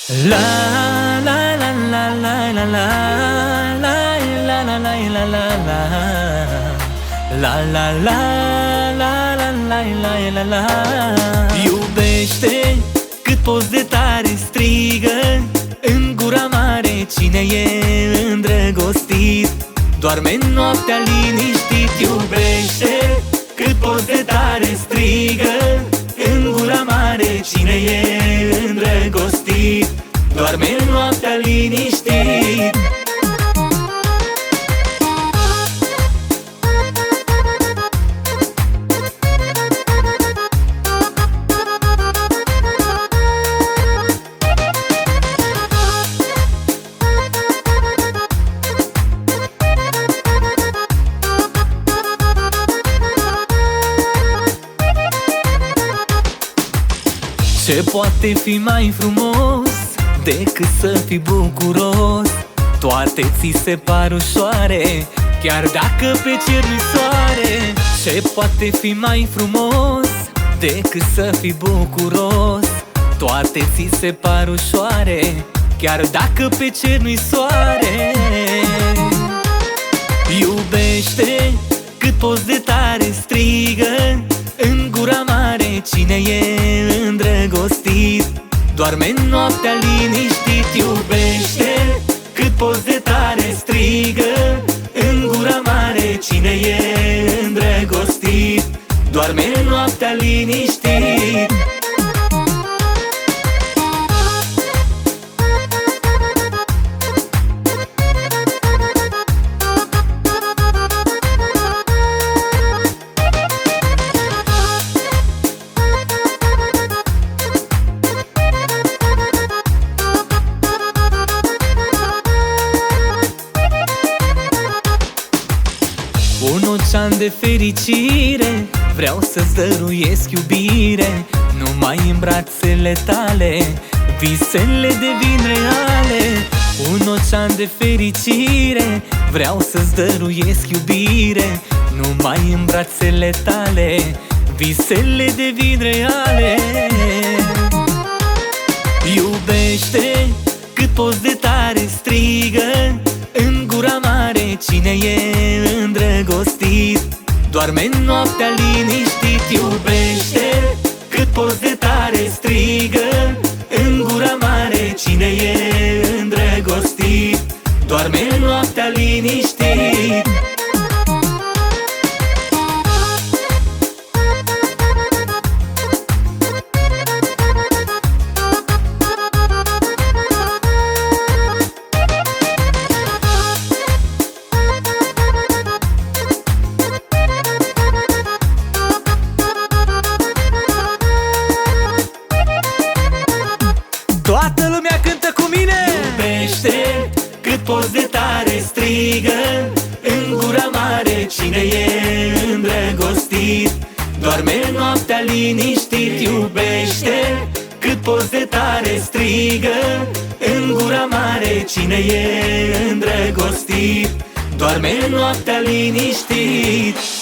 La la la la la la la la la la la la la la la la la. Iubește cât poți de tare, strigă în gura mare cine e îndrăgostit. Doarme noaptea liniștit. Iubește cât poți de tare, strigă în gura mare cine e îndrăgostit. Doarme noaptea liniștit. Ce poate fi mai frumos decât să fii bucuros? Toate ți se par ușoare, chiar dacă pe cer nu-i soare. Ce poate fi mai frumos decât să fii bucuros? Toate ți se par ușoare, chiar dacă pe cer nu-i soare. Iubește cât poți de tare, strigă în gura mare cine e îndrăgostit. Doarme noaptea liniștit. Iubește cât poți de tare, strigă în gura mare cine e îndrăgostit. Doarme noaptea liniștit. Un ocean de fericire, vreau să-ți dăruiesc iubire. Numai în brațele tale visele devin reale. Un ocean de fericire, vreau să-ți dăruiesc iubire. Numai în brațele tale visele devin reale. Iubește cât poți de tare, strigă în gura mare cine e îndrăgostit. Doarme noaptea liniștit. Iubește cât poți de tare, strigă în gura mare cine e îndrăgostit. Doarme noaptea liniștit. Toată lumea cântă cu mine! Iubește cât poți de tare, strigă în gura mare cine e îndrăgostit. Doarme noaptea liniștit. Iubește cât poți de tare, strigă în gura mare cine e îndrăgostit. Doarme noaptea liniștit.